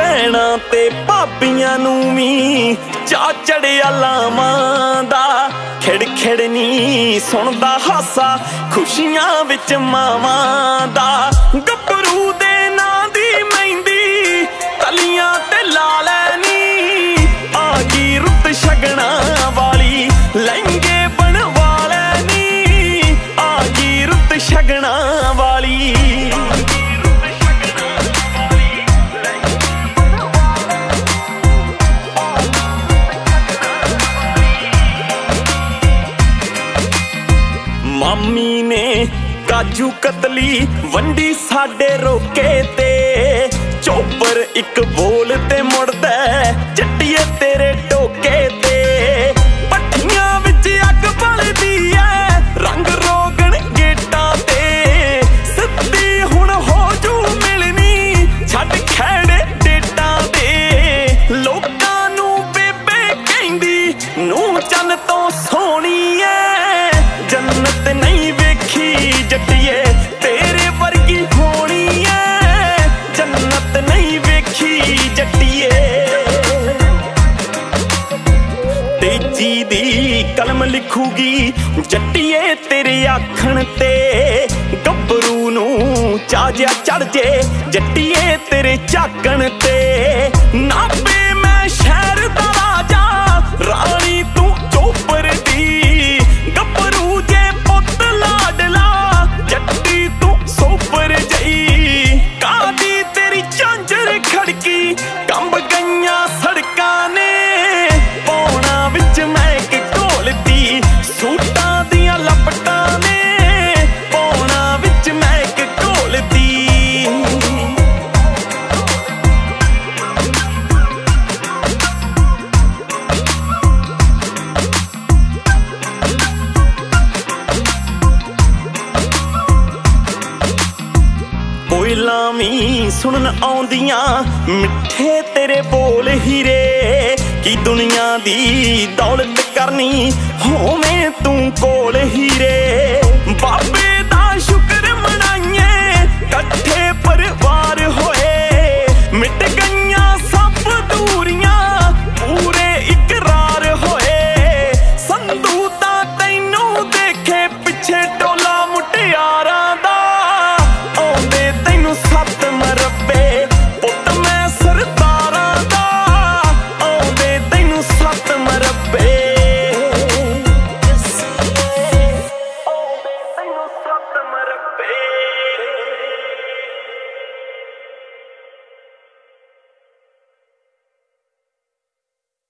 ਭੈਣਾਂ ਤੇ ਭਾਬੀਆਂ ਨੂੰ ਵੀ ਚਾ ਚੜਿਆ ਲਾਵਾਂ ਦਾ। ਖਿੜ ਖਿੜ ਨੀ ਸੁਣਦਾ ਹਾਸਾ ਖੁਸ਼ੀਆਂ ਵਿੱਚ ਮਾਵਾਂ ਦਾ। ਗੱਭਰੂ ਦੇ ਨਾਂ ਦੀ ਮਹਿੰਦੀ ਤਲੀਆਂ ਤੇ ਲਾ ਲੈਣੀ, ਆ ਗਈ ਰੁੱਤ ਸ਼ਗਨਾਂ ਵਾਲੀ ਲਹਿੰਗੇ ਬਣਵਾ ਲੈਣੀ, ਆ ਗਈ ਰੁੱਤ ਸ਼ਗਨਾਂ ਵਾਲੀ। ਮਾਮੀ ਨੇ ਕਾਜੂ ਕਤਲੀ ਵੰਡੀ ਸਾਡੇ ਰੋਕੇ ਤੇ, ਚੋਪਰ ਇੱਕ ਬੋਲ ਤੇ ਮੁੜਦਾ ਜੱਟੀਏ ਤੇਰੇ ਟੋਕੇ ਤੇ। ਪੱਠੀਆਂ ਵਿੱਚ ਅੱਗ ਬਲਦੀ ਐ ਰੰਗ ਰੋਗਣ ਗੇਟਾਂ ਤੇ, ਸਿੱਧੀ ਹੁਣ ਹੋ ਜੂ ਮਿਲਣੀ ਛੱਡ ਖੈੜੇ ਡੇਟਾਂ ਤੇ। ਲੋਕਾਂ ਨੂੰ ਬੇਬੇ ਕਹਿੰਦੀ ਨੂੰ ਚੰਨ ਤੋਂ ਸੋਹਣੀ ਐ, ਜੰਨਤ ਨਹੀਂ ਵੇਖੀ ਜੱਟੀਏ ਤੇਰੇ ਵਰਗੀ ਹੋਣੀ ਐ, ਜੰਨਤ ਨਹੀਂ ਵੇਖੀ ਜੱਟੀਏ। ਤੇਜੀ ਦੀ ਕਲਮ ਲਿਖੂਗੀ ਜੱਟੀਏ ਤੇਰੇ ਆਖਣ ਤੇ, ਗੱਭਰੂ ਨੂੰ ਚਾਜਿਆ ਚੜ ਜੇ ਜੱਟੀਏ ਤੇਰੇ ਝਾਕਣ ਤੇ। ਨਾਭੇ ਮੈਂ ਸ਼ਹਿਰ ਦਾ ਰਾਜਾ ਰਾਣੀ ਤੂੰ ਚੋਪਰ ਦੀ, ਗੱਭਰੂ ਜੇ ਪੁੱਤ ਲਾਡਲਾ ਜੱਟੀ ਤੂੰ ਸੋਪਰ ਜਈ। ਕਾਦੀ ਤੇਰੀ ਝਾਂਜਰ ਖੜਕੀ ਕੰਬ ਗਈਆਂ ਸੜਕਾਂ ਨੇ, ਪੌਣਾ ਵਿੱਚ ਮੈਂ ਕਿ ਢੋਲਦੀ ਸੂਟਾਂ ਦੀਆਂ ਲਪਟਾਂ ਨੇ, ਪੌਣਾ ਵਿੱਚ ਮੈਂ ਕਿ ਢੋਲਦੀ। ਕੋਇਲਾਂ ਵੀ ਸੁਣਨ ਆਉਂਦੀਆਂ ਮਿੱਠੇ ਤੇਰੇ ਬੋਲ ਹੀਰੇ, ਕੀ ਦੁਨੀਆ ਦੀ ਦੌਲਤ ਕਰਨੀ ਹੋਵੇਂ ਤੂੰ ਕੋਲ ਹੀਰੇ। ਬਾਬੇ ਦਾ ਸ਼ੁਕਰ ਮਨਾਈਏ ਇਕੱਠੇ ਪਰਿਵਾਰ ਹੋਏ, ਮਿਟ ਗਈਆਂ ਸਭ ਦੂਰੀਆਂ ਪੂਰੇ ਇਕਰਾਰ ਹੋਏ। ਸੰਧੂ ਤਾਂ ਤੈਨੂੰ ਦੇਖੇ ਪਿੱਛੇ ਟੋਲਾ ਮੁਟਿਆਰਾਂ ਦਾ, ਆਉਂਦੇ ਤੈਨੂੰ ਸੱਤ ਮਰੱਬੇ ਪੁੱਤ ਮੈਂ ਸਰਦਾਰਾਂ ਦਾ, ਆਉਂਦੇ ਤੈਨੂੰ ਸੱਤ ਮਰੱਬੇ, ਆਉਂਦੇ ਤੈਨੂੰ ਸੱਤ ਮਰੱਬੇ।